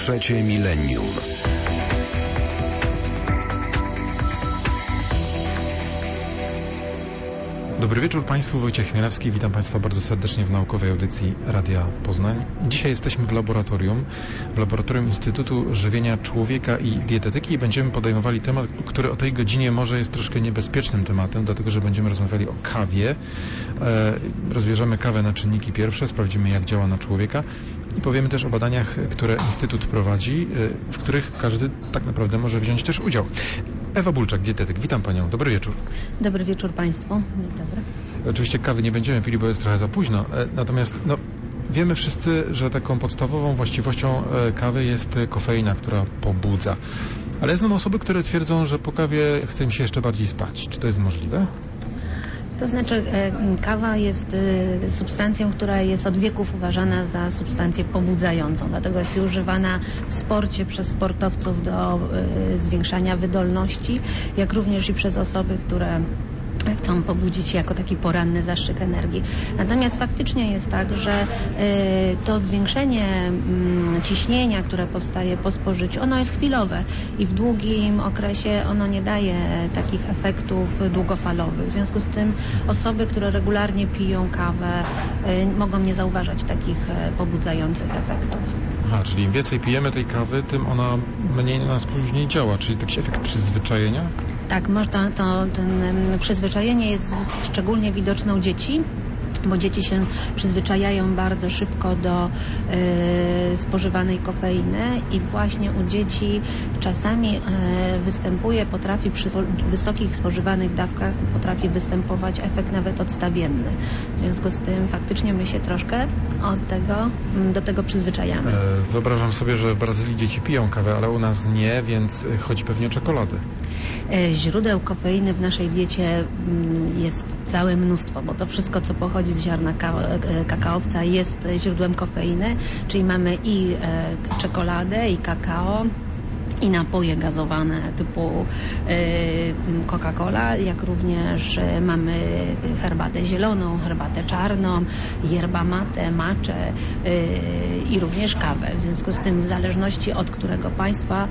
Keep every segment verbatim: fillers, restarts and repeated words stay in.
Trzecie milenium. Dobry wieczór Państwu, Wojciech Chmielewski. Witam Państwa bardzo serdecznie w naukowej audycji Radia Poznań. Dzisiaj jesteśmy w laboratorium, w laboratorium Instytutu Żywienia Człowieka i Dietetyki i będziemy podejmowali temat, który o tej godzinie może jest troszkę niebezpiecznym tematem, dlatego że będziemy rozmawiali o kawie. E, rozbierzemy kawę na czynniki pierwsze, sprawdzimy jak działa na człowieka i powiemy też o badaniach, które Instytut prowadzi, e, w których każdy tak naprawdę może wziąć też udział. Ewa Bulczak, dietetyk. Witam Panią. Dobry wieczór. Dobry wieczór Państwu. Dzień dobry. Oczywiście kawy nie będziemy pili, bo jest trochę za późno. Natomiast no, wiemy wszyscy, że taką podstawową właściwością kawy jest kofeina, która pobudza. Ale znam osoby, które twierdzą, że po kawie chce im się jeszcze bardziej spać. Czy to jest możliwe? To znaczy kawa jest substancją, która jest od wieków uważana za substancję pobudzającą, dlatego jest używana w sporcie przez sportowców do zwiększania wydolności, jak również i przez osoby, które chcą pobudzić się jako taki poranny zastrzyk energii. Natomiast faktycznie jest tak, że y, to zwiększenie y, ciśnienia, które powstaje po spożyciu, ono jest chwilowe i w długim okresie ono nie daje takich efektów długofalowych. W związku z tym osoby, które regularnie piją kawę, y, mogą nie zauważać takich y, pobudzających efektów. Aha, czyli im więcej pijemy tej kawy, tym ona mniej na nas później działa, czyli taki efekt przyzwyczajenia? Tak, można to, ten przyzwyczajenie jest szczególnie widoczne u dzieci, bo dzieci się przyzwyczajają bardzo szybko do y, spożywanej kofeiny i właśnie u dzieci czasami y, występuje, potrafi przy wysokich spożywanych dawkach potrafi występować efekt nawet odstawienny. W związku z tym faktycznie my się troszkę od tego, do tego przyzwyczajamy. E, wyobrażam sobie, że w Brazylii dzieci piją kawę, ale u nas nie, więc chodzi pewnie o czekoladę. E, źródeł kofeiny w naszej diecie m, jest całe mnóstwo, bo to wszystko, co pochodzi z ziarna kakaowca jest źródłem kofeiny, czyli mamy i e, czekoladę, i kakao, i napoje gazowane typu y, Coca-Cola, jak również y, mamy herbatę zieloną, herbatę czarną, yerba mate, matchę y, i również kawę. W związku z tym w zależności od którego państwa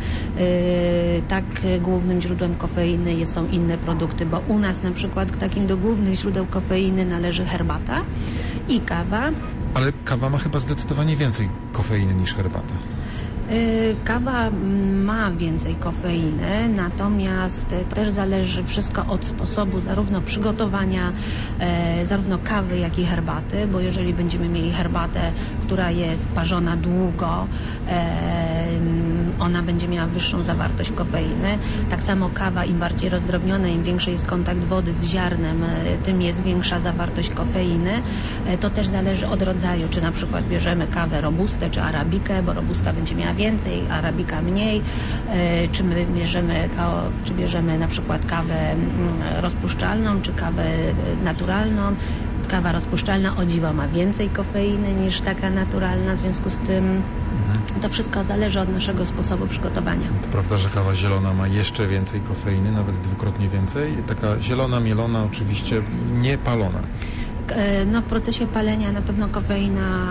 y, tak głównym źródłem kofeiny są inne produkty, bo u nas na przykład takim do głównych źródeł kofeiny należy herbata i kawa. Ale kawa ma chyba zdecydowanie więcej kofeiny niż herbata. Kawa ma więcej kofeiny, natomiast to też zależy wszystko od sposobu zarówno przygotowania e, zarówno kawy, jak i herbaty, bo jeżeli będziemy mieli herbatę, która jest parzona długo, e, ona będzie miała wyższą zawartość kofeiny. Tak samo kawa, im bardziej rozdrobniona, im większy jest kontakt wody z ziarnem, tym jest większa zawartość kofeiny. E, to też zależy od rodzaju, czy na przykład bierzemy kawę robustę, czy arabikę, bo robusta będzie miała więcej, arabika mniej, e, czy my bierzemy, czy bierzemy na przykład kawę rozpuszczalną, czy kawę naturalną. Kawa rozpuszczalna, o dziwo, ma więcej kofeiny niż taka naturalna, w związku z tym mhm. to wszystko zależy od naszego sposobu przygotowania. To prawda, że kawa zielona ma jeszcze więcej kofeiny, nawet dwukrotnie więcej. Taka zielona, mielona, oczywiście nie palona. No w procesie palenia na pewno kofeina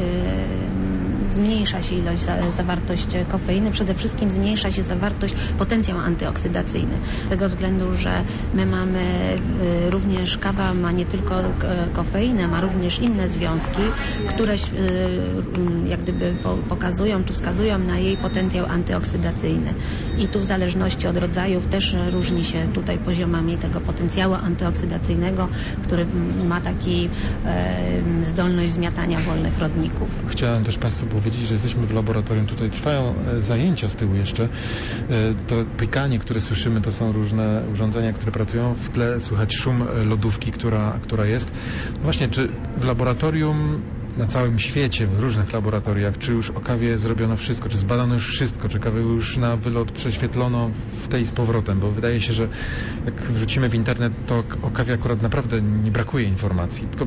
yy, zmniejsza się ilość, za, zawartość kofeiny, przede wszystkim zmniejsza się zawartość, potencjał antyoksydacyjny. Z tego względu, że my mamy yy, również, kawa ma nie tylko kofeinę, ma również inne związki, które yy, jak gdyby po, pokazują, tu wskazują na jej potencjał antyoksydacyjny. I tu w zależności od rodzajów też różni się tutaj poziomami tego potencjału antyoksydacyjnego, który ma taki e, zdolność zmiatania wolnych rodników. Chciałem też Państwu powiedzieć, że jesteśmy w laboratorium. Tutaj trwają e, zajęcia z tyłu jeszcze. E, to pykanie, które słyszymy, to są różne urządzenia, które pracują. W tle słychać szum lodówki, która, która jest. No właśnie, czy w laboratorium na całym świecie, w różnych laboratoriach, czy już o kawie zrobiono wszystko, czy zbadano już wszystko, czy kawę już na wylot prześwietlono w tej z powrotem, bo wydaje się, że jak wrzucimy w internet, to o kawie akurat naprawdę nie brakuje informacji. Tylko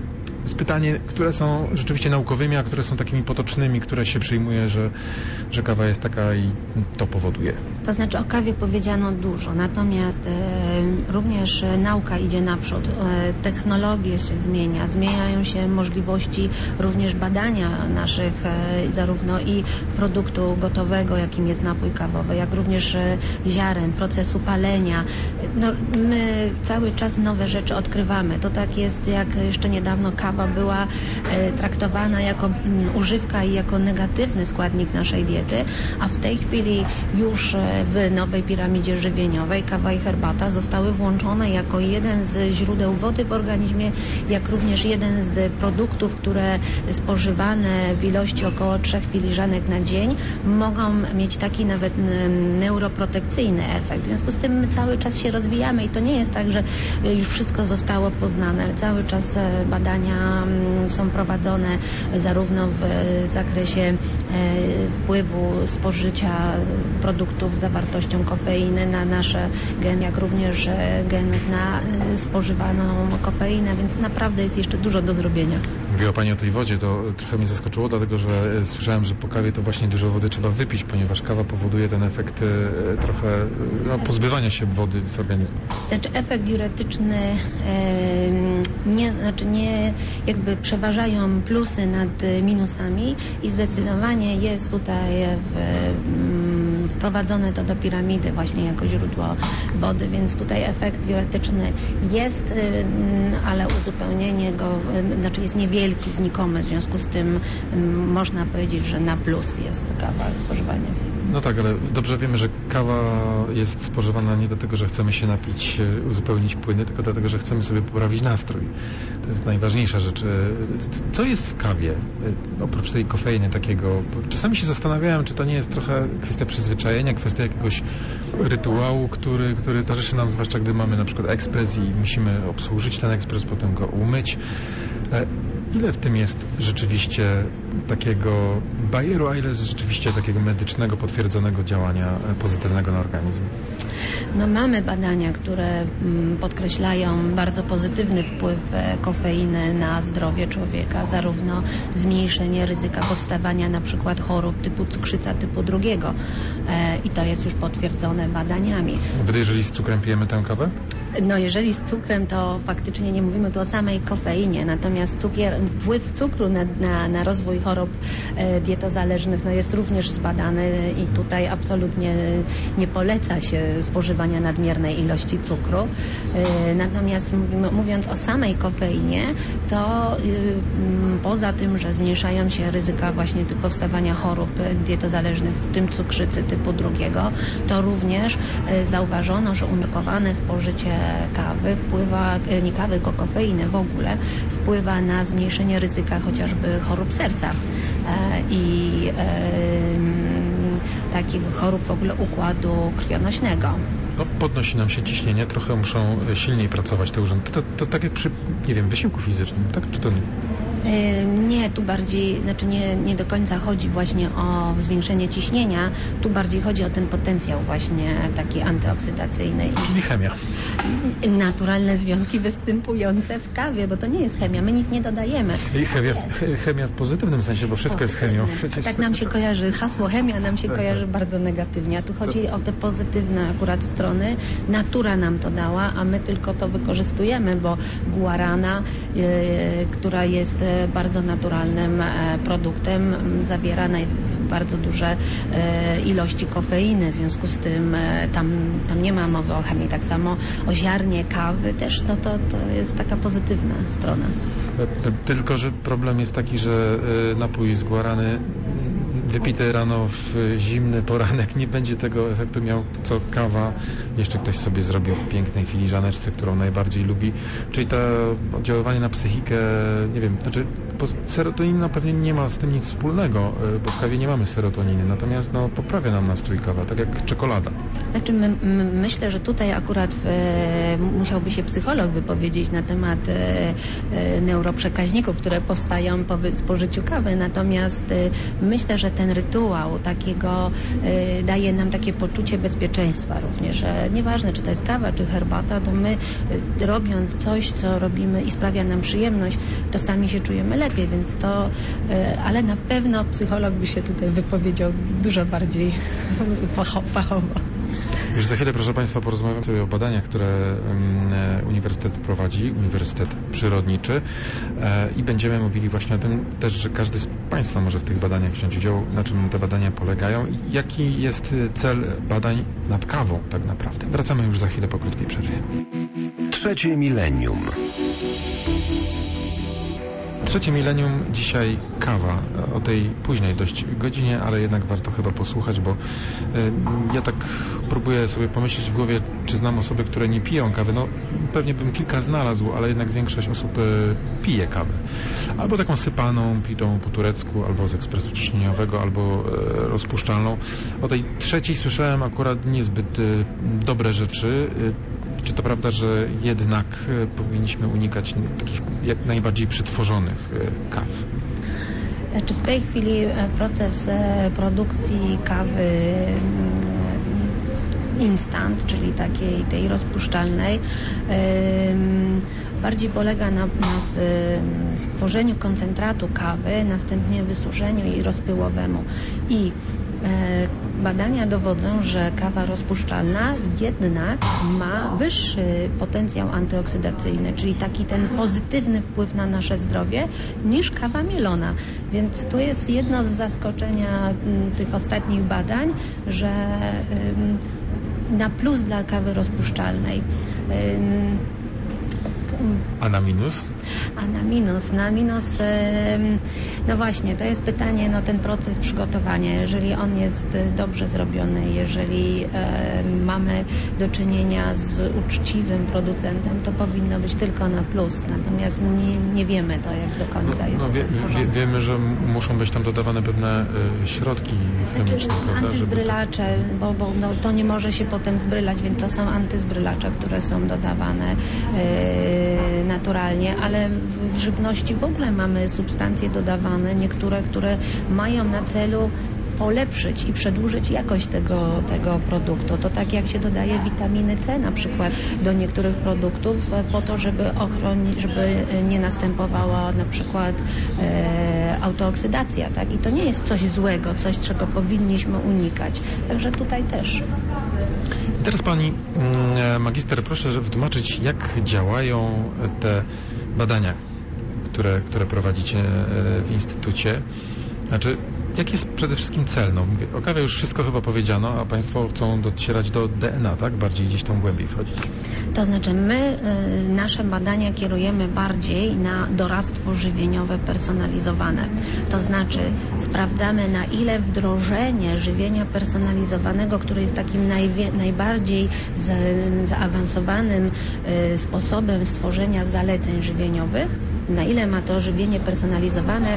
jest pytanie, które są rzeczywiście naukowymi, a które są takimi potocznymi, które się przyjmuje, że, że kawa jest taka i to powoduje. To znaczy o kawie powiedziano dużo, natomiast e, również nauka idzie naprzód, e, technologie się zmienia, zmieniają się możliwości również badania naszych e, zarówno i produktu gotowego, jakim jest napój kawowy, jak również e, ziaren, procesu palenia. No, my cały czas nowe rzeczy odkrywamy. To tak jest, jak jeszcze niedawno kawa była e, traktowana jako m, używka i jako negatywny składnik naszej diety, a w tej chwili już e, w nowej piramidzie żywieniowej kawa i herbata zostały włączone jako jeden z źródeł wody w organizmie, jak również jeden z produktów, które spożywane w ilości około trzech filiżanek na dzień mogą mieć taki nawet neuroprotekcyjny efekt. W związku z tym my cały czas się rozwijamy i to nie jest tak, że już wszystko zostało poznane. Cały czas badania są prowadzone zarówno w zakresie wpływu spożycia produktów z zawartością kofeiny na nasze geny, jak również genów na spożywaną kofeinę, więc naprawdę jest jeszcze dużo do zrobienia. Mówiła Pani o tej wodzie, to trochę mnie zaskoczyło, dlatego że słyszałem, że po kawie to właśnie dużo wody trzeba wypić, ponieważ kawa powoduje ten efekt trochę no, pozbywania się wody z organizmu. Znaczy efekt diuretyczny e, nie, znaczy nie jakby przeważają plusy nad minusami i zdecydowanie jest tutaj w, m, wprowadzone to do piramidy właśnie jako źródło wody, więc tutaj efekt diuretyczny jest, ale uzupełnienie go, znaczy jest niewielki, znikomy, w związku z tym można powiedzieć, że na plus jest kawa spożywanie. No tak, ale dobrze wiemy, że kawa jest spożywana nie dlatego, że chcemy się napić, uzupełnić płyny, tylko dlatego, że chcemy sobie poprawić nastrój. To jest najważniejsza rzecz. Co jest w kawie? Oprócz tej kofeiny takiego. Czasami się zastanawiałem, czy to nie jest trochę kwestia przyzwyczajenia, kwestia jakiegoś rytuału, który, który towarzyszy nam, zwłaszcza gdy mamy na przykład ekspres i musimy obsłużyć ten ekspres, potem go umyć. Ile w tym jest rzeczywiście takiego bajeru, a ile jest rzeczywiście takiego medycznego, potwierdzonego działania pozytywnego na organizm? No mamy badania, które podkreślają bardzo pozytywny wpływ kofeiny na zdrowie człowieka, zarówno zmniejszenie ryzyka powstawania na przykład chorób typu cukrzyca typu drugiego i to jest już potwierdzone badaniami. Wtedy jeżeli z cukrem pijemy tę kawę? No jeżeli z cukrem, to faktycznie nie mówimy tu o samej kofeinie, natomiast cukier, wpływ cukru na, na, na rozwój chorób e, dietozależnych no jest również zbadany i tutaj absolutnie nie poleca się spożywania nadmiernej ilości cukru. E, natomiast mówimy, mówiąc o samej kofeinie, to e, poza tym, że zmniejszają się ryzyka właśnie powstawania chorób dietozależnych, w tym cukrzycy typu drugiego, to również e, zauważono, że umiarkowane spożycie kawy wpływa, nie kawy, tylko kofeiny w ogóle, wpływa na zmniejszenie ryzyka chociażby chorób serca e, i e, takich chorób w ogóle układu krwionośnego. No, podnosi nam się ciśnienie, trochę muszą silniej pracować te urządy. To, to, to tak jak przy, nie wiem, wysiłku fizycznym, tak czy to nie? Nie, tu bardziej, znaczy nie, nie do końca chodzi właśnie o zwiększenie ciśnienia, tu bardziej chodzi o ten potencjał właśnie taki antyoksydacyjny. Czyli chemia. Naturalne związki występujące w kawie, bo to nie jest chemia, my nic nie dodajemy. I chemia, chemia w pozytywnym sensie, bo wszystko jest chemią. Przecież... Tak nam się kojarzy, hasło chemia nam się tak, kojarzy tak. bardzo negatywnie, a tu chodzi to... o te pozytywne akurat strony. Natura nam to dała, a my tylko to wykorzystujemy, bo guarana, yy, która jest bardzo naturalnym produktem, zawiera bardzo duże ilości kofeiny, w związku z tym tam, tam nie ma mowy o chemii. Tak samo o ziarnie kawy też, no to, to jest taka pozytywna strona. Tylko, że problem jest taki, że napój z guarany wypity rano w zimny poranek nie będzie tego efektu miał, co kawa. Jeszcze ktoś sobie zrobił w pięknej filiżaneczce, którą najbardziej lubi. Czyli to oddziaływanie na psychikę, nie wiem, znaczy serotonina pewnie nie ma z tym nic wspólnego, bo w kawie nie mamy serotoniny, natomiast no, poprawia nam nastrój kawa, tak jak czekolada. Znaczy my, my, myślę, że tutaj akurat e, musiałby się psycholog wypowiedzieć na temat e, e, neuroprzekaźników, które powstają po spożyciu kawy, natomiast e, myślę, że ten rytuał takiego y, daje nam takie poczucie bezpieczeństwa również, że nieważne, czy to jest kawa, czy herbata, to my y, robiąc coś, co robimy i sprawia nam przyjemność, to sami się czujemy lepiej, więc to, y, ale na pewno psycholog by się tutaj wypowiedział dużo bardziej fachowo. Już za chwilę, proszę Państwa, porozmawiamy sobie o badaniach, które um, Uniwersytet prowadzi, Uniwersytet Przyrodniczy e, i będziemy mówili właśnie o tym też, że każdy z Państwa może w tych badaniach wziąć udział, na czym te badania polegają i jaki jest cel badań nad kawą tak naprawdę. Wracamy już za chwilę po krótkiej przerwie. Trzecie milenium. Trzecie milenium, dzisiaj kawa, o tej późnej dość godzinie, ale jednak warto chyba posłuchać, bo y, ja tak próbuję sobie pomyśleć w głowie, czy znam osoby, które nie piją kawy. No pewnie bym kilka znalazł, ale jednak większość osób y, pije kawę. Albo taką sypaną, pitą po turecku, albo z ekspresu ciśnieniowego, albo y, rozpuszczalną. O tej trzeciej słyszałem akurat niezbyt y, dobre rzeczy. Y, Czy to prawda, że jednak y, powinniśmy unikać takich jak najbardziej przetworzonych y, kaw? Czy w tej chwili proces produkcji kawy instant, czyli takiej tej rozpuszczalnej, bardziej polega na, na stworzeniu koncentratu kawy, następnie wysuszeniu jej rozpyłowemu. I badania dowodzą, że kawa rozpuszczalna jednak ma wyższy potencjał antyoksydacyjny, czyli taki ten pozytywny wpływ na nasze zdrowie niż kawa mielona. Więc to jest jedno z zaskoczenia m, tych ostatnich badań, że ym, na plus dla kawy rozpuszczalnej. Ym, A na minus? A na minus, na minus, no właśnie, to jest pytanie, no ten proces przygotowania, jeżeli on jest dobrze zrobiony, jeżeli mamy do czynienia z uczciwym producentem, to powinno być tylko na plus, natomiast nie, nie wiemy to, jak do końca jest. No, wie, wie, wiemy, że muszą być tam dodawane pewne y, środki chemiczne, znaczy, no, prawda? Antyzbrylacze, żeby... bo, bo no, to nie może się potem zbrylać, więc to są antyzbrylacze, które są dodawane y, naturalnie, ale w żywności w ogóle mamy substancje dodawane, niektóre, które mają na celu polepszyć i przedłużyć jakość tego, tego produktu. To tak jak się dodaje witaminy C na przykład do niektórych produktów po to, żeby ochronić, żeby nie następowała na przykład e, autooksydacja, tak? I to nie jest coś złego, coś, czego powinniśmy unikać. Także tutaj też. I teraz pani magister, proszę wytłumaczyć, jak działają te badania, które, które prowadzicie w instytucie. Znaczy, jaki jest przede wszystkim cel? No, mówię, o kawie już wszystko chyba powiedziano, a Państwo chcą docierać do D N A, tak? Bardziej gdzieś tam głębiej wchodzić. To znaczy, my y, nasze badania kierujemy bardziej na doradztwo żywieniowe personalizowane. To znaczy, sprawdzamy, na ile wdrożenie żywienia personalizowanego, które jest takim najwie, najbardziej z, zaawansowanym y, sposobem stworzenia zaleceń żywieniowych, na ile ma to żywienie personalizowane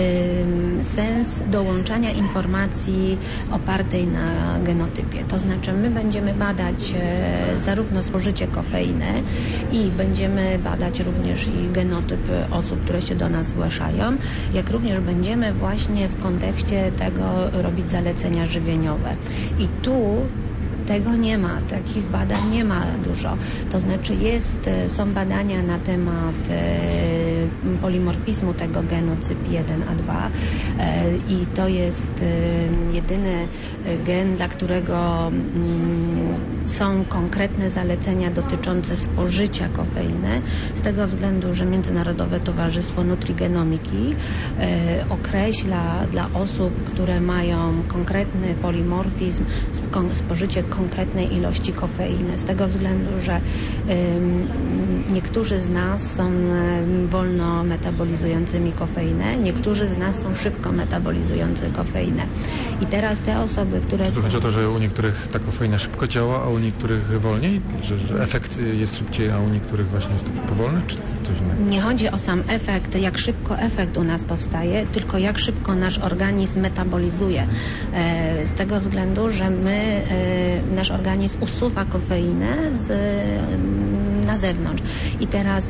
y, sens dołączania informacji opartej na genotypie. To znaczy my będziemy badać y, zarówno spożycie kofeiny i będziemy badać również i genotyp osób, które się do nas zgłaszają, jak również będziemy właśnie w kontekście tego robić zalecenia żywieniowe. I tu tego nie ma, takich badań nie ma dużo. To znaczy jest, są badania na temat e, polimorfizmu tego genu C Y P jeden A dwa e, i to jest e, jedyny gen, dla którego mm, są konkretne zalecenia dotyczące spożycia kofeiny, z tego względu, że Międzynarodowe Towarzystwo Nutrigenomiki e, określa dla osób, które mają konkretny polimorfizm, spożycie konkretnej ilości kofeiny. Z tego względu, że ym, niektórzy z nas są ym, wolno metabolizującymi kofeinę, niektórzy z nas są szybko metabolizujący kofeinę. I teraz te osoby, które... Czy to chodzi o to, że u niektórych ta kofeina szybko działa, a u niektórych wolniej? Że, że efekt jest szybciej, a u niektórych właśnie jest taki powolny? Czy coś innego? Nie chodzi o sam efekt, jak szybko efekt u nas powstaje, tylko jak szybko nasz organizm metabolizuje. E, z tego względu, że my e, nasz organizm usuwa kofeinę z na zewnątrz. I teraz y,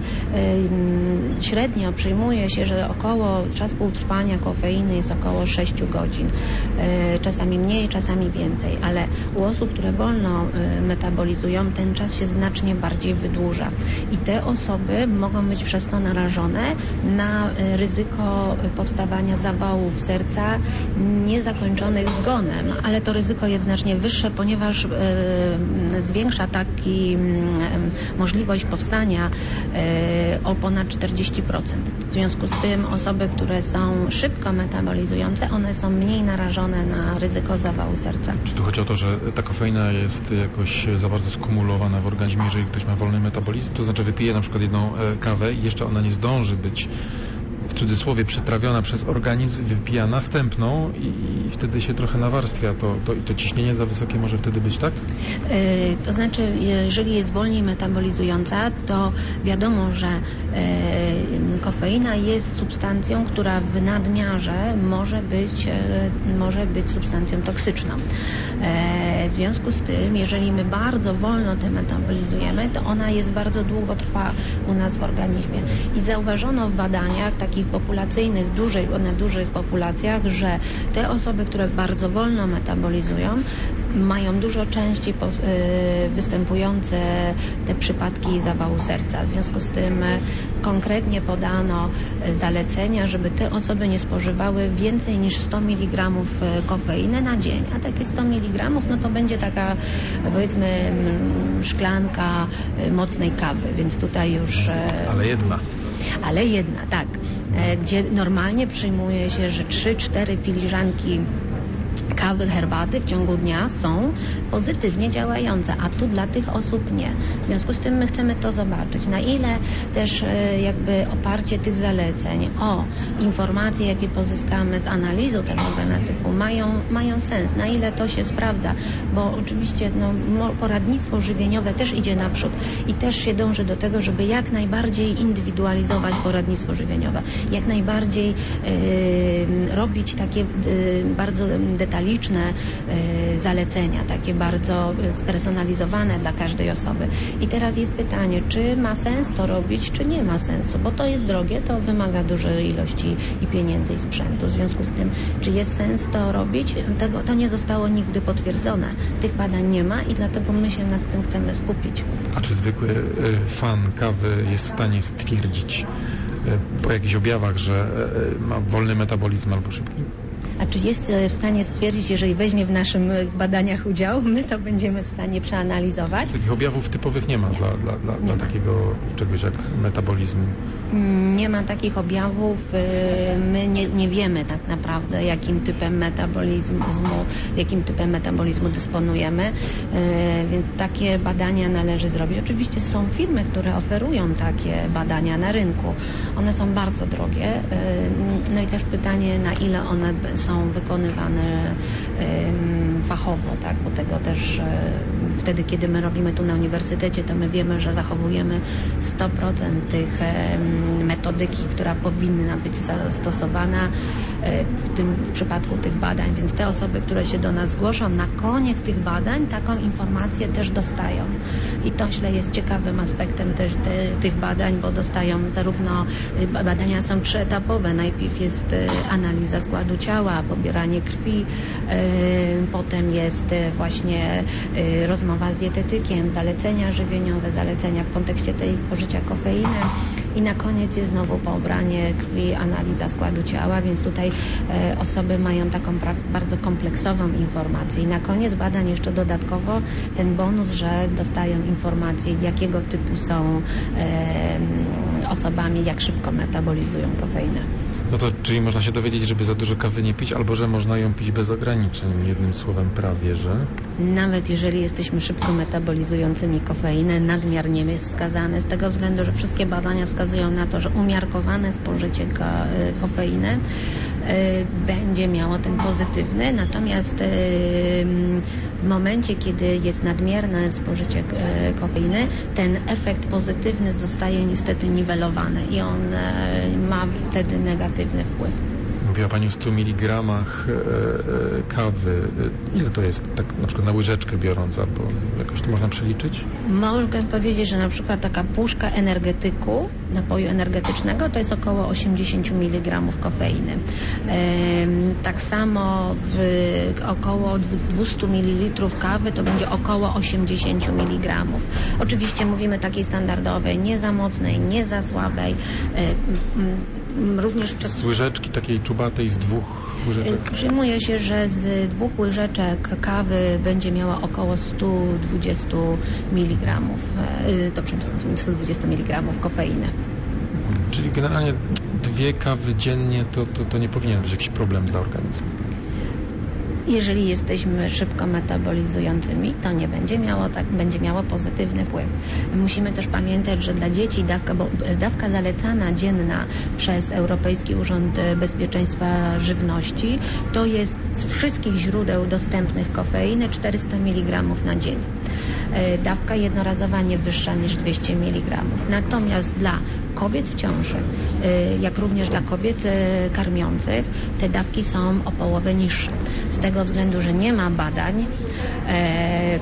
średnio przyjmuje się, że około czas półtrwania kofeiny jest około sześć godzin. Y, czasami mniej, czasami więcej, ale u osób, które wolno y, metabolizują, ten czas się znacznie bardziej wydłuża. I te osoby mogą być przez to narażone na y, ryzyko powstawania zawałów serca niezakończonych zgonem, ale to ryzyko jest znacznie wyższe, ponieważ y, zwiększa taki y, możliwość powstania y, o ponad czterdzieści procent. W związku z tym osoby, które są szybko metabolizujące, one są mniej narażone na ryzyko zawału serca. Czy tu chodzi o to, że ta kofeina jest jakoś za bardzo skumulowana w organizmie, jeżeli ktoś ma wolny metabolizm? To znaczy wypije na przykład jedną kawę i jeszcze ona nie zdąży być w cudzysłowie przetrawiona przez organizm, wypija następną i, i wtedy się trochę nawarstwia. To, to, i to ciśnienie za wysokie może wtedy być, tak? Yy, to znaczy, jeżeli jest wolniej metabolizująca, to wiadomo, że yy, kofeina jest substancją, która w nadmiarze może być, yy, może być substancją toksyczną. Yy, w związku z tym, jeżeli my bardzo wolno te metabolizujemy, to ona jest bardzo długo trwa u nas w organizmie. I zauważono w badaniach takich populacyjnych, dużej, na dużych populacjach, że te osoby, które bardzo wolno metabolizują, mają dużo częściej po, y, występujące te przypadki zawału serca. W związku z tym y, konkretnie podano y, zalecenia, żeby te osoby nie spożywały więcej niż sto miligramów kofeiny na dzień. A takie sto miligramów, no to będzie taka, powiedzmy, y, szklanka y, mocnej kawy, więc tutaj już... Y, Ale jedna. Ale jedna, tak. E, gdzie normalnie przyjmuje się, że trzy cztery filiżanki kawy, herbaty w ciągu dnia są pozytywnie działające, a tu dla tych osób nie. W związku z tym my chcemy to zobaczyć. Na ile też e, jakby oparcie tych zaleceń o informacje, jakie pozyskamy z analizy tego genotypu mają, mają sens. Na ile to się sprawdza, bo oczywiście no, poradnictwo żywieniowe też idzie naprzód i też się dąży do tego, żeby jak najbardziej indywidualizować poradnictwo żywieniowe. Jak najbardziej e, robić takie e, bardzo detaliczne y, zalecenia, takie bardzo spersonalizowane dla każdej osoby. I teraz jest pytanie, czy ma sens to robić, czy nie ma sensu, bo to jest drogie, to wymaga dużej ilości i pieniędzy i sprzętu. W związku z tym, czy jest sens to robić, tego, to nie zostało nigdy potwierdzone. Tych badań nie ma i dlatego my się nad tym chcemy skupić. A czy zwykły y, fan kawy jest w stanie stwierdzić y, po jakichś objawach, że y, ma wolny metabolizm albo szybki? A czy jest w stanie stwierdzić, jeżeli weźmie w naszych badaniach udział, my to będziemy w stanie przeanalizować? Takich objawów typowych nie ma dla, dla, dla, dla takiego czegoś jak metabolizm. Nie ma takich objawów. My nie, nie wiemy tak naprawdę, jakim typem metabolizmu, jakim typem metabolizmu dysponujemy, więc takie badania należy zrobić. Oczywiście są firmy, które oferują takie badania na rynku. One są bardzo drogie. No i też pytanie, na ile one są wykonywane fachowo, tak? Bo tego też wtedy, kiedy my robimy tu na uniwersytecie, to my wiemy, że zachowujemy sto procent tych metodyki, która powinna być zastosowana w tym w przypadku tych badań, więc te osoby, które się do nas zgłoszą, na koniec tych badań taką informację też dostają. I to myślę jest ciekawym aspektem też te, tych badań, bo dostają zarówno, badania są trzyetapowe, najpierw jest analiza składu ciała, pobieranie krwi, potem jest właśnie rozmowa z dietetykiem, zalecenia żywieniowe, zalecenia w kontekście tej spożycia kofeiny i na koniec jest znowu pobranie krwi, analiza składu ciała, więc tutaj e, osoby mają taką pra- bardzo kompleksową informację. I na koniec badań jeszcze dodatkowo ten bonus, że dostają informacje, jakiego typu są e, osobami, jak szybko metabolizują kofeinę. No to czyli można się dowiedzieć, żeby za dużo kawy nie pić, albo że można ją pić bez ograniczeń. Jednym słowem prawie, że... Nawet jeżeli jesteśmy szybko metabolizującymi kofeinę, nadmiar nie jest wskazany z tego względu, że wszystkie badania wskazują na to, że umiarkowane spożycie ko- kofeiny y, będzie miało ten pozytywny, natomiast y, w momencie, kiedy jest nadmierne spożycie y, kofeiny, ten efekt pozytywny zostaje niestety niwelowany i on y, ma wtedy negatywny wpływ. Mówiła Pani o stu miligramach e, e, kawy. Ile to jest tak na przykład na łyżeczkę biorąc, albo jakoś to można przeliczyć? Mogę powiedzieć, że na przykład taka puszka energetyku, napoju energetycznego, to jest około osiemdziesiąt miligramów kofeiny. Tak samo w około dwieście mililitrów kawy to będzie około osiemdziesiąt miligramów. Oczywiście mówimy takiej standardowej, nie za mocnej, nie za słabej. Również z łyżeczki takiej czubatej, z dwóch łyżeczek? Przyjmuje się, że z dwóch łyżeczek kawy będzie miała około sto dwadzieścia miligramów, to przepraszam, sto dwadzieścia miligramów kofeiny. Czyli generalnie dwie kawy dziennie to, to, to nie powinien być jakiś problem dla organizmu. Jeżeli jesteśmy szybko metabolizującymi, to nie będzie miało, tak, będzie miało pozytywny wpływ. Musimy też pamiętać, że dla dzieci dawka, bo dawka zalecana dzienna przez Europejski Urząd Bezpieczeństwa Żywności to jest z wszystkich źródeł dostępnych kofeiny czterysta miligramów na dzień. Dawka jednorazowa nie wyższa niż dwieście miligramów. Natomiast dla kobiet w ciąży, jak również dla kobiet karmiących, te dawki są o połowę niższe. Z tego względu, że nie ma badań, e,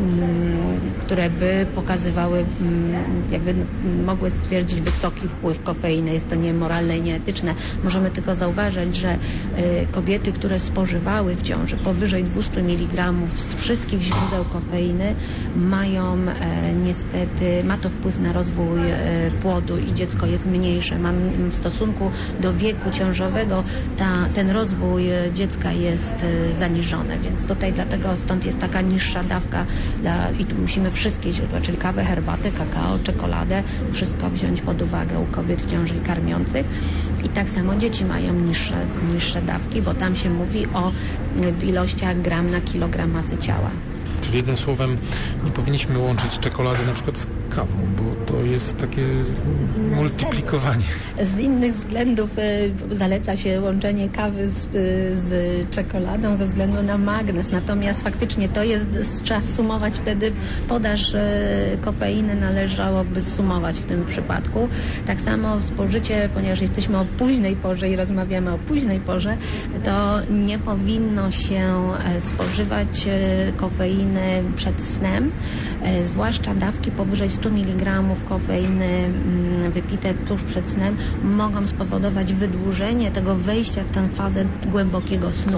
które by pokazywały, jakby mogły stwierdzić wysoki wpływ kofeiny. Jest to niemoralne i nieetyczne. Możemy tylko zauważyć, że kobiety, które spożywały w ciąży powyżej dwieście miligramów z wszystkich źródeł kofeiny, mają niestety, ma to wpływ na rozwój płodu i dziecko jest mniejsze. Mam w stosunku do wieku ciążowego ta, ten rozwój dziecka jest zaniżony, więc tutaj dlatego stąd jest taka niższa dawka dla, i tu musimy wszystkie źródła, czyli kawę, herbatę, kakao, czekoladę, wszystko wziąć pod uwagę u kobiet w ciąży i karmiących. I tak samo dzieci mają niższe, niższe dawki, bo tam się mówi o w ilościach gram na kilogram masy ciała. Czyli jednym słowem nie powinniśmy łączyć czekolady na przykład z kawą, bo to jest takie multiplikowanie. Z innych względów y, zaleca się łączenie kawy z, y, z czekoladą ze względu na magnes. Natomiast faktycznie to jest, trzeba sumować wtedy podaż y, kofeiny należałoby sumować w tym przypadku. Tak samo spożycie, ponieważ jesteśmy o późnej porze i rozmawiamy o późnej porze, to nie powinno się spożywać y, kofeiny przed snem, e, zwłaszcza dawki powyżej sto miligramów kofeiny m, wypite tuż przed snem mogą spowodować wydłużenie tego wejścia w tę fazę głębokiego snu.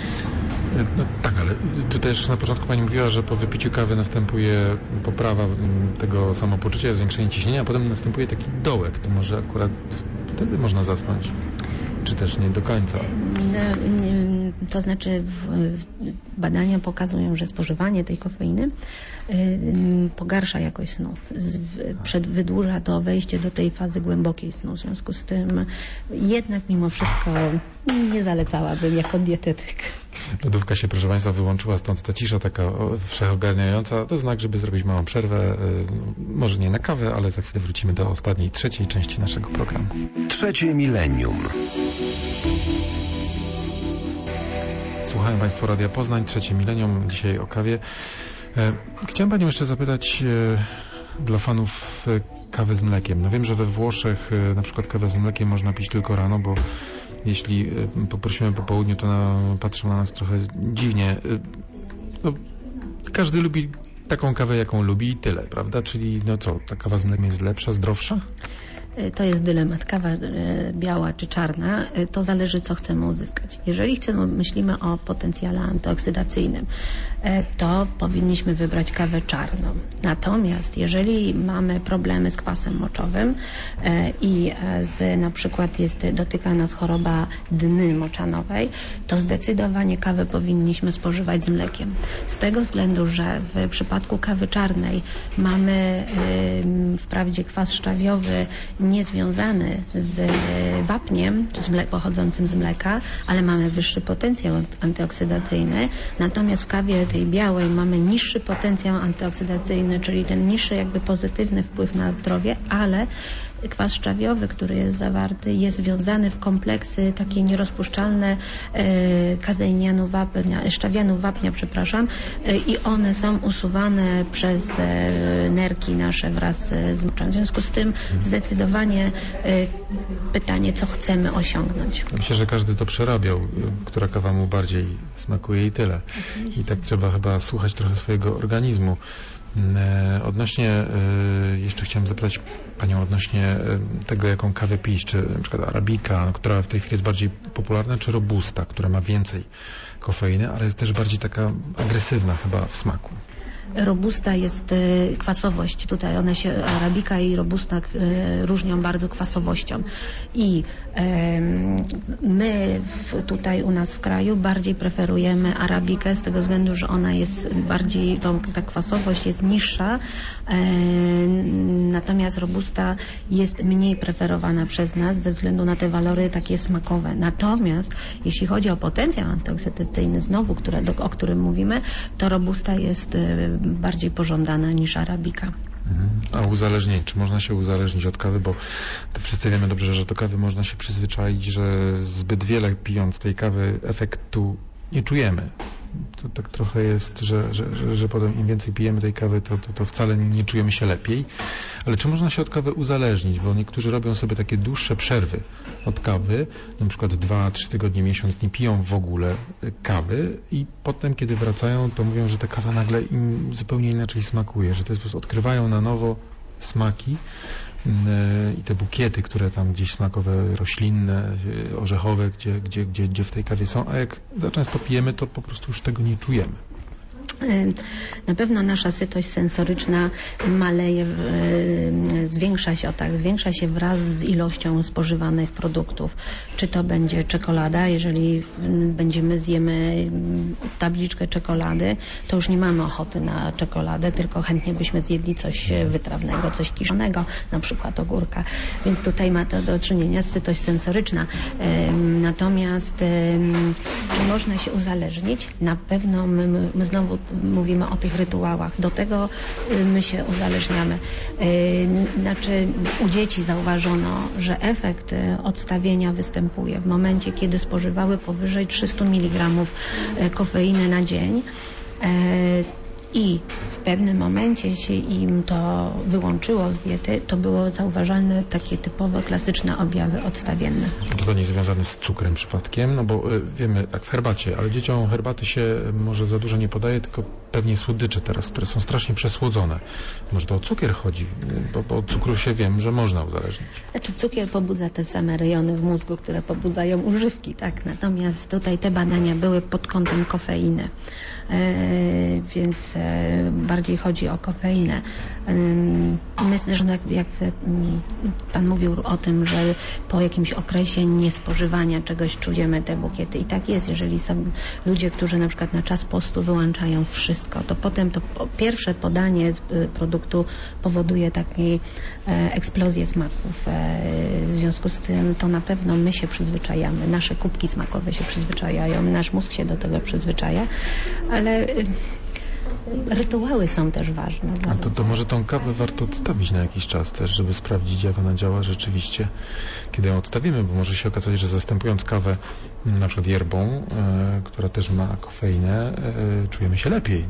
No tak, ale tu też na początku Pani mówiła, że po wypiciu kawy następuje poprawa tego samopoczucia, zwiększenie ciśnienia, a potem następuje taki dołek. To może akurat wtedy można zasnąć? Czy też nie do końca? No, nie, to znaczy w, badania pokazują, że spożywanie tej kofeiny y, pogarsza jakość snu. Z, w, przed, wydłuża to wejście do tej fazy głębokiej snu. W związku z tym jednak mimo wszystko nie zalecałabym jako dietetyk. Lodówka się, proszę Państwa, wyłączyła, stąd ta cisza taka wszechogarniająca. To znak, żeby zrobić małą przerwę. Y, może nie na kawę, ale za chwilę wrócimy do ostatniej, trzeciej części naszego programu. Trzecie milenium. Słuchają Państwo Radia Poznań, Trzecie Milenium, dzisiaj o kawie. E, chciałem Panią jeszcze zapytać e, dla fanów e, kawy z mlekiem. No wiem, że we Włoszech e, na przykład kawę z mlekiem można pić tylko rano, bo jeśli e, poprosimy po południu, to na, patrzą na nas trochę dziwnie. E, no, każdy lubi taką kawę, jaką lubi i tyle, prawda? Czyli no co, ta kawa z mlekiem jest lepsza, zdrowsza? To jest dylemat, kawa biała czy czarna, to zależy, co chcemy uzyskać. Jeżeli chcemy, myślimy o potencjale antyoksydacyjnym, to powinniśmy wybrać kawę czarną. Natomiast jeżeli mamy problemy z kwasem moczowym i z, na przykład jest, dotyka nas choroba dny moczanowej, to zdecydowanie kawę powinniśmy spożywać z mlekiem. Z tego względu, że w przypadku kawy czarnej mamy wprawdzie kwas szczawiowy niezwiązany z wapniem z mle- pochodzącym z mleka, ale mamy wyższy potencjał antyoksydacyjny. Natomiast w kawie tej białej mamy niższy potencjał antyoksydacyjny, czyli ten niższy jakby pozytywny wpływ na zdrowie, ale kwas szczawiowy, który jest zawarty, jest związany w kompleksy takie nierozpuszczalne e, kazeinianu wapnia, szczawianu wapnia, przepraszam, e, i one są usuwane przez e, nerki nasze wraz z moczem. W związku z tym zdecydowanie e, pytanie, co chcemy osiągnąć. Myślę, że każdy to przerabiał, która kawa mu bardziej smakuje i tyle. I tak trzeba chyba słuchać trochę swojego organizmu. Odnośnie, jeszcze chciałem zapytać Panią odnośnie tego, jaką kawę pić, czy na przykład arabika, która w tej chwili jest bardziej popularna, czy robusta, która ma więcej kofeiny, ale jest też bardziej taka agresywna chyba w smaku. Robusta jest y, kwasowość. Tutaj one się, arabika i robusta y, różnią bardzo kwasowością. I y, my w, tutaj u nas w kraju bardziej preferujemy arabikę z tego względu, że ona jest bardziej, tą, ta kwasowość jest niższa, y, natomiast robusta jest mniej preferowana przez nas ze względu na te walory takie smakowe. Natomiast jeśli chodzi o potencjał antyoksydacyjny, znowu, które, do, o którym mówimy, to robusta jest y, bardziej pożądana niż arabika. A uzależnienie, czy można się uzależnić od kawy, bo to wszyscy wiemy dobrze, że do kawy można się przyzwyczaić, że zbyt wiele pijąc tej kawy efektu nie czujemy. To tak trochę jest, że, że, że, że potem im więcej pijemy tej kawy, to, to, to wcale nie czujemy się lepiej. Ale czy można się od kawy uzależnić? Bo niektórzy robią sobie takie dłuższe przerwy od kawy, na przykład dwa, trzy tygodnie, miesiąc nie piją w ogóle kawy i potem, kiedy wracają, to mówią, że ta kawa nagle im zupełnie inaczej smakuje, że to jest po prostu odkrywają na nowo smaki i te bukiety, które tam gdzieś smakowe, roślinne, orzechowe, gdzie, gdzie, gdzie, gdzie w tej kawie są, a jak za często pijemy, to po prostu już tego nie czujemy. Na pewno nasza sytość sensoryczna maleje, zwiększa się, o tak, zwiększa się wraz z ilością spożywanych produktów. Czy to będzie czekolada, jeżeli będziemy zjemy tabliczkę czekolady, to już nie mamy ochoty na czekoladę, tylko chętnie byśmy zjedli coś wytrawnego, coś kiszonego, na przykład ogórka. Więc tutaj ma to do czynienia z sytość sensoryczna. Natomiast czy można się uzależnić? Na pewno my, my znowu mówimy o tych rytuałach. Do tego my się uzależniamy. Znaczy u dzieci zauważono, że efekt odstawienia występuje w momencie, kiedy spożywały powyżej trzysta miligramów kofeiny na dzień. I w pewnym momencie się im to wyłączyło z diety, to było zauważalne takie typowe, klasyczne objawy odstawienne. Czy to nie związane z cukrem przypadkiem? No bo y, wiemy, tak w herbacie, ale dzieciom herbaty się może za dużo nie podaje, tylko pewnie słodycze teraz, które są strasznie przesłodzone. Może to o cukier chodzi, bo, bo od cukru się wiem, że można uzależnić. Znaczy cukier pobudza te same rejony w mózgu, które pobudzają używki, tak? Natomiast tutaj te badania były pod kątem kofeiny. E, więc e, bardziej chodzi o kofeinę. E, myślę, że jak, jak Pan mówił o tym, że po jakimś okresie niespożywania czegoś czujemy te bukiety. I tak jest, jeżeli są ludzie, którzy na przykład na czas postu wyłączają wszystko, to potem to po, pierwsze podanie z produktu powoduje taką e, eksplozję smaków. E, w związku z tym to na pewno my się przyzwyczajamy, nasze kubki smakowe się przyzwyczajają, nasz mózg się do tego przyzwyczaja, ale rytuały są też ważne. A to, to może tą kawę warto odstawić na jakiś czas też, żeby sprawdzić, jak ona działa rzeczywiście, kiedy ją odstawimy, bo może się okazać, że zastępując kawę na przykład yerbą, e, która też ma kofeinę, e, czujemy się lepiej.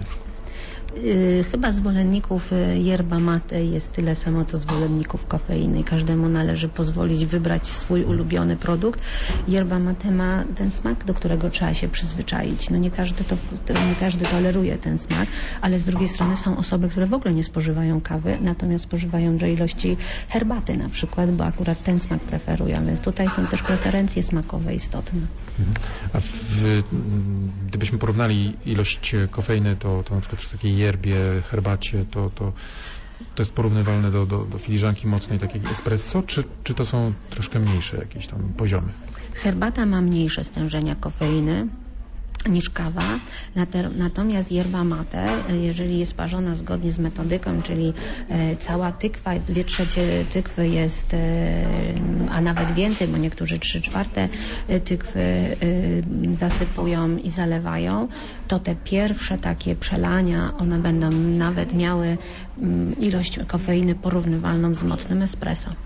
Chyba zwolenników yerba mate jest tyle samo, co zwolenników kofeiny. Każdemu należy pozwolić wybrać swój ulubiony produkt. Yerba mate ma ten smak, do którego trzeba się przyzwyczaić. No nie każdy, to, nie każdy toleruje ten smak, ale z drugiej strony są osoby, które w ogóle nie spożywają kawy, natomiast spożywają duże ilości herbaty na przykład, bo akurat ten smak preferują. Więc tutaj są też preferencje smakowe istotne. A w, gdybyśmy porównali ilość kofeiny, to, to na przykład w takiej yerbie, herbacie, to, to, to jest porównywalne do, do, do filiżanki mocnej, takiej espresso, czy, czy to są troszkę mniejsze jakieś tam poziomy? Herbata ma mniejsze stężenia kofeiny niż kawa, natomiast yerba mate, jeżeli jest parzona zgodnie z metodyką, czyli e, cała tykwa, dwie trzecie tykwy jest, e, a nawet więcej, bo niektórzy trzy czwarte tykwy e, zasypują i zalewają, to te pierwsze takie przelania, one będą nawet miały m, ilość kofeiny porównywalną z mocnym espresso.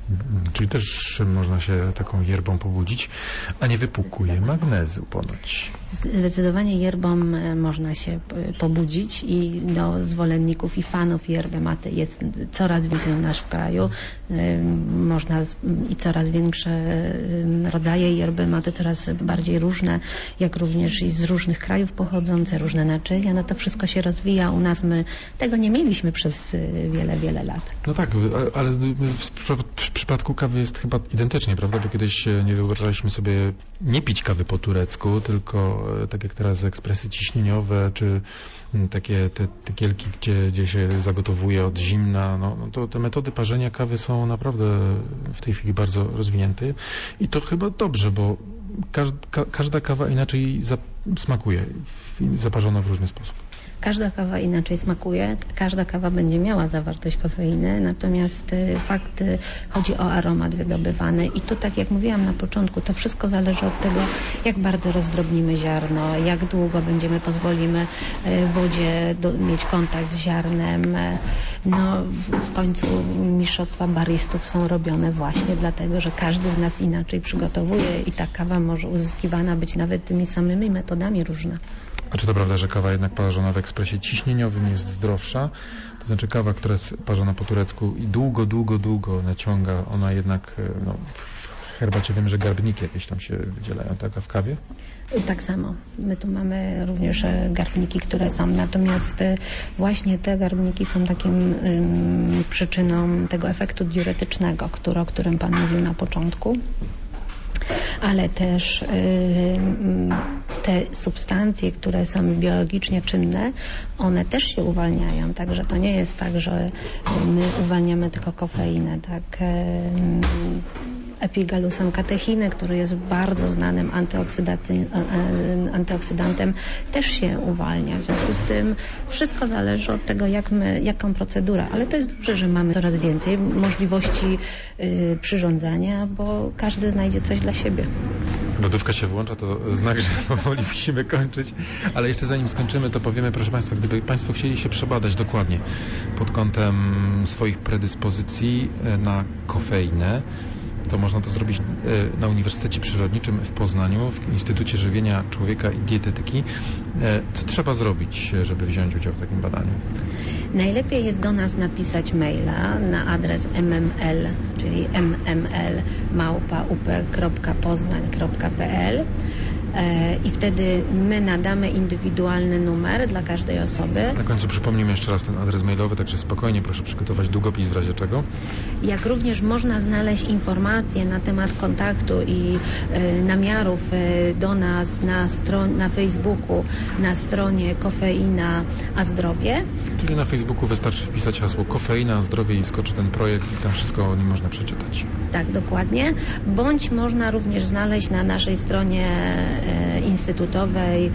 Czyli też można się taką yerbą pobudzić, a nie wypukuje magnezu ponoć. Zdecydowanie yerbą można się pobudzić i do zwolenników i fanów yerby mate jest coraz więcej u nas w kraju. Można i coraz większe rodzaje yerby mate, coraz bardziej różne, jak również i z różnych krajów pochodzące, różne naczynia. No to wszystko się rozwija. U nas my tego nie mieliśmy przez wiele, wiele lat. No tak, ale w przypadku kawy jest chyba identycznie, prawda? Bo kiedyś nie wyobrażaliśmy sobie nie pić kawy po turecku, tylko tak jak teraz ekspresy ciśnieniowe, czy takie te tykielki, gdzie, gdzie się zagotowuje od zimna, no, no to te metody parzenia kawy są naprawdę w tej chwili bardzo rozwinięte i to chyba dobrze, bo każda, każda kawa inaczej smakuje, zaparzona w różny sposób. Każda kawa inaczej smakuje, każda kawa będzie miała zawartość kofeiny, natomiast y, fakt y, chodzi o aromat wydobywany i tu, tak jak mówiłam na początku, to wszystko zależy od tego, jak bardzo rozdrobnimy ziarno, jak długo będziemy, pozwolimy y, wodzie do, mieć kontakt z ziarnem. Y, no w, w końcu mistrzostwa baristów są robione właśnie dlatego, że każdy z nas inaczej przygotowuje i ta kawa może uzyskiwana być nawet tymi samymi metodami różna. A czy to prawda, że kawa jednak parzona w ekspresie ciśnieniowym jest zdrowsza? To znaczy kawa, która jest parzona po turecku i długo, długo, długo naciąga, ona jednak, no, w herbacie wiem, że garbniki jakieś tam się wydzielają, tak? A w kawie? Tak samo. My tu mamy również garbniki, które są, natomiast właśnie te garbniki są takim um, przyczyną tego efektu diuretycznego, który, o którym Pan mówił na początku. Ale też y, te substancje, które są biologicznie czynne, one też się uwalniają, także to nie jest tak, że my uwalniamy tylko kofeinę, tak. Y, Epigalusem katechiny, który jest bardzo znanym antyoksydantem, też się uwalnia. W związku z tym wszystko zależy od tego, jak my, jaką procedurę. Ale to jest dobrze, że mamy coraz więcej możliwości y, przyrządzania, bo każdy znajdzie coś dla siebie. Lodówka się włącza, to znak, że powoli musimy kończyć. Ale jeszcze zanim skończymy, to powiemy, proszę Państwa, gdyby Państwo chcieli się przebadać dokładnie pod kątem swoich predyspozycji na kofeinę, to można to zrobić na Uniwersytecie Przyrodniczym w Poznaniu, w Instytucie Żywienia Człowieka i Dietetyki. Co trzeba zrobić, żeby wziąć udział w takim badaniu? Najlepiej jest do nas napisać maila na adres m m l, czyli m m l małpa u p kropka poznań kropka p l i wtedy my nadamy indywidualny numer dla każdej osoby. Na końcu przypomnijmy jeszcze raz ten adres mailowy, także spokojnie proszę przygotować długopis w razie czego. Jak również można znaleźć informacje na temat kontaktu i y, namiarów y, do nas na, stron- na Facebooku, na stronie Kofeina a Zdrowie. Czyli na Facebooku wystarczy wpisać hasło Kofeina a Zdrowie i skoczy ten projekt i tam wszystko o nim można przeczytać. Tak, dokładnie. Bądź można również znaleźć na naszej stronie e, instytutowej,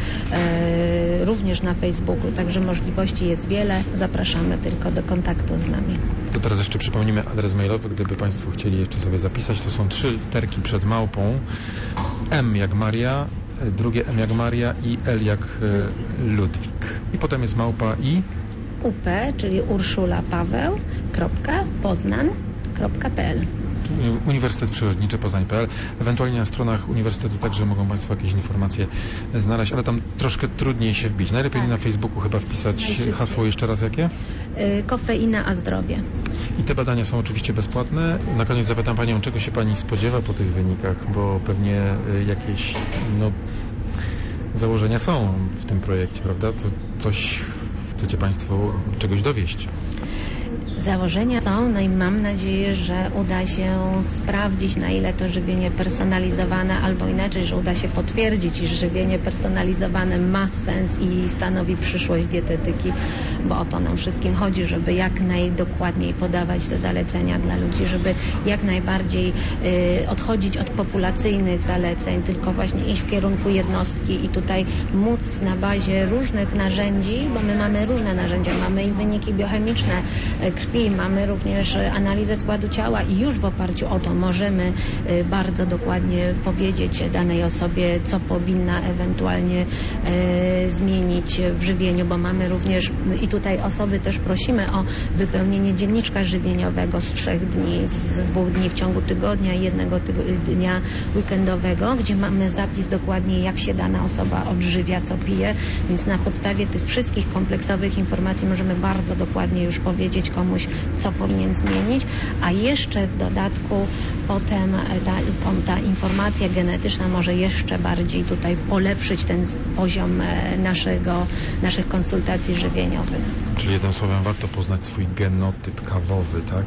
e, również na Facebooku, także możliwości jest wiele. Zapraszamy tylko do kontaktu z nami. To teraz jeszcze przypomnimy adres mailowy, gdyby Państwo chcieli jeszcze sobie zapisać. To są trzy literki przed małpą. M jak Maria, drugie M jak Maria i L jak Ludwik. I potem jest małpa i... U P, czyli Urszula Paweł, kropka, Poznań, kropka p l. Uniwersytet Przyrodniczy Poznań kropka p l. Ewentualnie na stronach uniwersytetu także mogą Państwo jakieś informacje znaleźć, ale tam troszkę trudniej się wbić. Najlepiej tak. Na Facebooku chyba wpisać Najszybciej. Hasło jeszcze raz jakie? Yy, Kofeina a Zdrowie. I te badania są oczywiście bezpłatne. Na koniec zapytam Panią, czego się Pani spodziewa po tych wynikach, bo pewnie jakieś no, założenia są w tym projekcie, prawda? To coś chcecie Państwo czegoś dowieść. Założenia są, no i mam nadzieję, że uda się sprawdzić, na ile to żywienie personalizowane, albo inaczej, że uda się potwierdzić, iż żywienie personalizowane ma sens i stanowi przyszłość dietetyki, bo o to nam wszystkim chodzi, żeby jak najdokładniej podawać te zalecenia dla ludzi, żeby jak najbardziej y, odchodzić od populacyjnych zaleceń, tylko właśnie iść w kierunku jednostki i tutaj móc na bazie różnych narzędzi, bo my mamy różne narzędzia, mamy i wyniki biochemiczne, krwi, mamy również analizę składu ciała i już w oparciu o to możemy bardzo dokładnie powiedzieć danej osobie, co powinna ewentualnie zmienić w żywieniu, bo mamy również i tutaj osoby też prosimy o wypełnienie dzienniczka żywieniowego z trzech dni, z dwóch dni w ciągu tygodnia i jednego dnia weekendowego, gdzie mamy zapis dokładnie, jak się dana osoba odżywia, co pije, więc na podstawie tych wszystkich kompleksowych informacji możemy bardzo dokładnie już powiedzieć komuś, co powinien zmienić, a jeszcze w dodatku potem ta, ta informacja genetyczna może jeszcze bardziej tutaj polepszyć ten poziom naszego, naszych konsultacji żywieniowych. Czyli jednym słowem warto poznać swój genotyp kawowy, tak?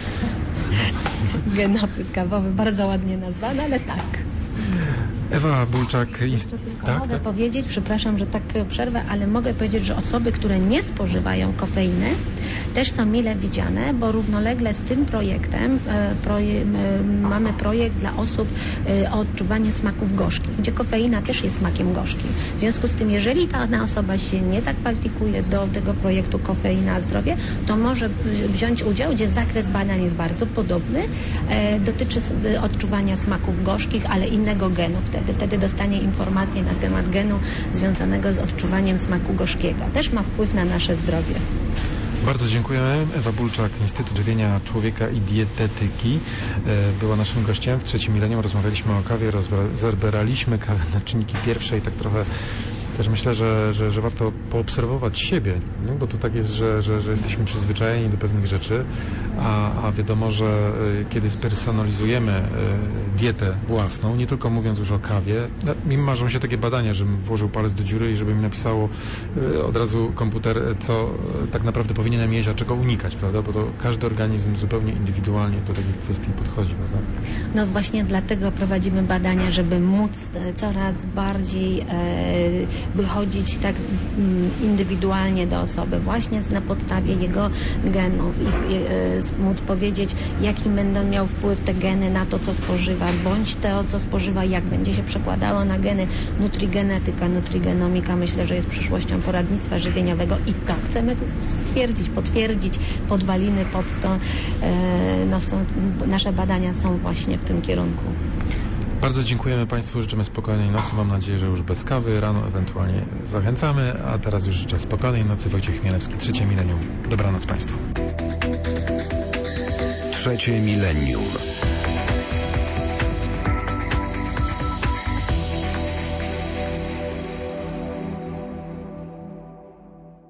Genotyp kawowy, bardzo ładnie nazwany, ale tak. Ewa Bulczak... Jeszcze tylko tak, mogę tak? powiedzieć, przepraszam, że tak przerwę, ale mogę powiedzieć, że osoby, które nie spożywają kofeiny, też są mile widziane, bo równolegle z tym projektem e, proje, e, mamy projekt dla osób e, o odczuwanie smaków gorzkich, gdzie kofeina też jest smakiem gorzkim. W związku z tym, jeżeli dana osoba się nie zakwalifikuje do tego projektu Kofeina Zdrowie, to może wziąć udział, gdzie zakres badań jest bardzo podobny, e, dotyczy odczuwania smaków gorzkich, ale innego genu wtedy. Wtedy dostanie informacje na temat genu związanego z odczuwaniem smaku gorzkiego. Też ma wpływ na nasze zdrowie. Bardzo dziękujemy. Ewa Bulczak, Instytut Żywienia Człowieka i Dietetyki była naszym gościem. W trzecim milenium rozmawialiśmy o kawie, rozbieraliśmy kawę na czynniki pierwsze i tak trochę też myślę, że, że, że warto poobserwować siebie, nie? Bo to tak jest, że, że, że jesteśmy przyzwyczajeni do pewnych rzeczy, a, a wiadomo, że kiedy spersonalizujemy dietę własną, nie tylko mówiąc już o kawie, mi marzą się takie badania, żebym włożył palec do dziury i żeby mi napisało od razu komputer, co tak naprawdę powinienem jeść, a czego unikać, prawda? Bo to każdy organizm zupełnie indywidualnie do takich kwestii podchodzi, prawda? No właśnie dlatego prowadzimy badania, żeby móc coraz bardziej e, wychodzić tak indywidualnie do osoby, właśnie na podstawie jego genów i e, móc powiedzieć, jaki będą miał wpływ te geny na to, co spożywa, bądź to, co spożywa, jak będzie się przekładało na geny. Nutrigenetyka, nutrigenomika myślę, że jest przyszłością poradnictwa żywieniowego i to chcemy stwierdzić, potwierdzić, podwaliny pod to. E, no są, nasze badania są właśnie w tym kierunku. Bardzo dziękujemy Państwu, życzymy spokojnej nocy, mam nadzieję, że już bez kawy, rano ewentualnie zachęcamy, a teraz już życzę spokojnej nocy. Wojciech Chmielewski, Trzecie Milenium. Dobranoc Państwu. Trzecie Milenium.